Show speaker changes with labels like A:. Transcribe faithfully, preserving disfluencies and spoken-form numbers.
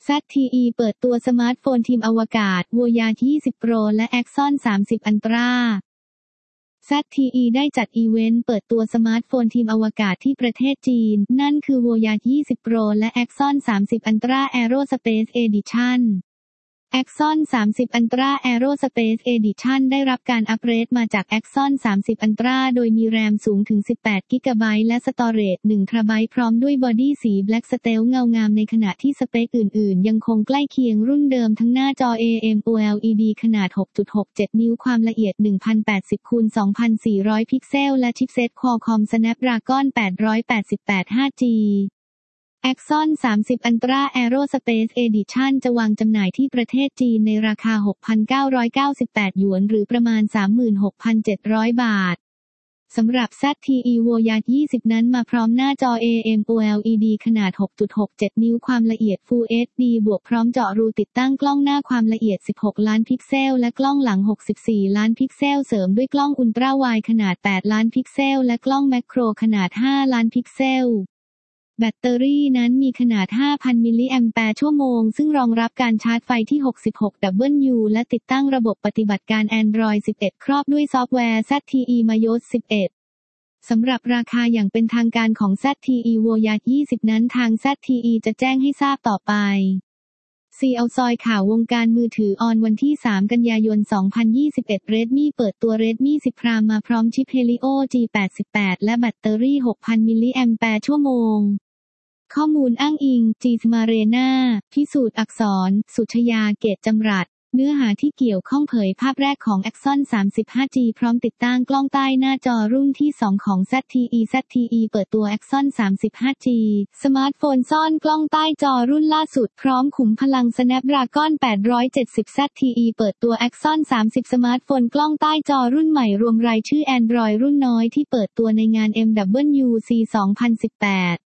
A: แซด ที อี เปิดตัวสมาร์ทโฟนทีมอวกาศ Voyage ยี่สิบ Pro และ Axon สามสิบ Ultra แซด ที อี ได้จัดอีเวนต์เปิดตัวสมาร์ทโฟนทีมอวกาศที่ประเทศจีน นั่นคือ Voyage ยี่สิบ Pro และ Axon สามสิบ Ultra Aerospace Edition Axon สามสิบ Ultra Aerospace Edition ได้รับการอัปเกรดมาจาก Axon สามสิบ Ultra โดยมีแรมสูงถึงสิบแปดกิกะไบต์และสตอเรจหนึ่งเทราไบต์พร้อมด้วยบอดี้สี Black Stealth เงางามในขณะที่สเปคอื่นๆยังคงใกล้เคียงรุ่นเดิมทั้งหน้าจอ เอ เอ็ม โอ แอล อี ดี ขนาด หกจุดหกเจ็ด นิ้วความละเอียด หนึ่งพันแปดสิบ คูณ สองพันสี่ร้อย พิกเซลและชิปเซ็ต Qualcomm Snapdragon แปดร้อยแปดสิบแปด ไฟว์ จี Axon สามสิบ Ultra Aerospace Edition จะวางจำหน่ายที่ประเทศจีนในราคา หกพันเก้าร้อยเก้าสิบแปด หยวนหรือประมาณ สามหมื่นหกพันเจ็ดร้อย บาทสำหรับ แซด ที อี Voyage ยี่สิบ นั้นมาพร้อมหน้าจอ เอ เอ็ม โอ แอล อี ดี ขนาด หกจุดหกเจ็ด นิ้วความละเอียด Full เอช ดี บวกพร้อมเจาะรูติดตั้งกล้องหน้าความละเอียด สิบหก ล้านพิกเซลและกล้องหลัง หกสิบสี่ ล้านพิกเซลเสริมด้วยกล้องอุลตร้าไวด์ขนาด แปด ล้านพิกเซลและกล้องแมคโครขนาด ห้า ล้านพิกเซลแบตเตอรี่นั้นมีขนาด ห้าพัน มิลลิแอมแปร์ชั่วโมงซึ่งรองรับการชาร์จไฟที่ หกสิบหก ดับเบิลยู และติดตั้งระบบปฏิบัติการ Android สิบเอ็ด ครอบด้วยซอฟต์แวร์ แซด ที อี Majos สิบเอ็ด สำหรับราคาอย่างเป็นทางการของ แซด ที อี Voyage ยี่สิบ นั้นทาง แซด ที อี จะแจ้งให้ทราบต่อไปซีเอาซอยข่าววงการมือถือออนวันที่ สาม กันยายน สองพันยี่สิบเอ็ด Redmi เปิดตัว Redmi สิบ Prime มาพร้อมชิป Helio จี แปดสิบแปด และแบตเตอรี่ หกพัน มิลลิแอมแปร์ชั่วโมงข้อมูลอ้างอิง จี Smarena พิสูจน์อักษร สุชยา เกตจำรัดเนื้อหาที่เกี่ยวข้องเผยภาพแรกของ Axon สามสิบ ไฟว์ จี พร้อมติดตั้งกล้องใต้หน้าจอรุ่นที่ สอง ของ แซด ที อี แซด ที อี เปิดตัว Axon สามสิบ ไฟว์ จี สมาร์ทโฟนซ่อนกล้องใต้จอรุ่นล่าสุดพร้อมขุมพลัง Snapdragon แปดร้อยเจ็ดสิบ แซด ที อี เปิดตัว Axon สามสิบ สมาร์ทโฟนกล้องใต้จอรุ่นใหม่รวมรายชื่อ Android รุ่นน้อยที่เปิดตัวในงาน เอ็ม ดับเบิลยู ซี สองพันสิบแปด